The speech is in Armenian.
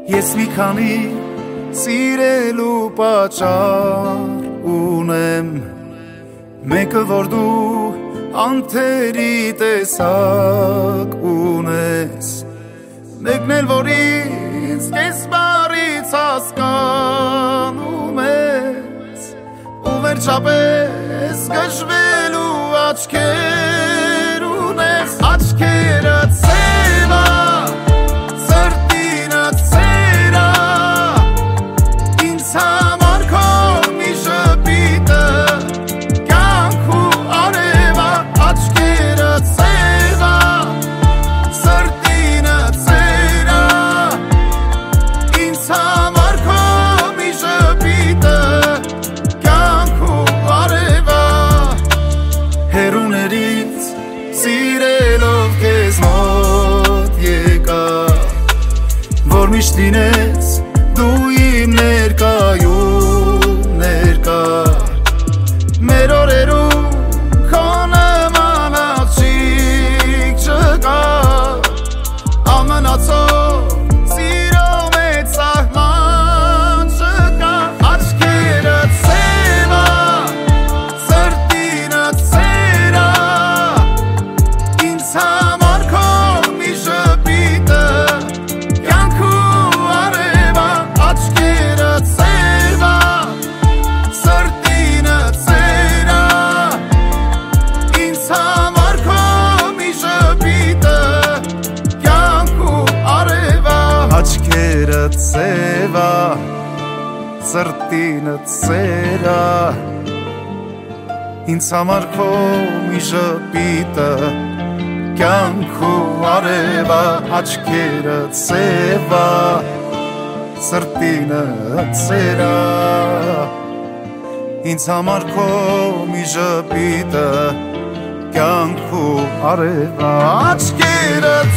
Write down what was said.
Ես մի քանի սիրելու պատճառ ունեմ, մեկը որ դու անթերի տեսակ ունես, մեկն էլ որ ինձ կես բարից հասկանում ես, ու վերջապես գժվելու աչքեր ունես, աչքերը ծեվա Միշտ լինես դու իմ ներկայում ներկա մեր օրերում քո նման աղջիկ չկա ամենացող սիրո մեծ սահման չկա աչքերը ծեվա սրտինը ծերա ինձ համար քո մի ժպիտը ծեվա սրտինը ծերա ինձ համար քո մի ժպիտը կյանքու արևա աչքերը ծեվա սրտինը ծերա ինձ համար քո մի ժպիտը կյանքու արևա աչքերը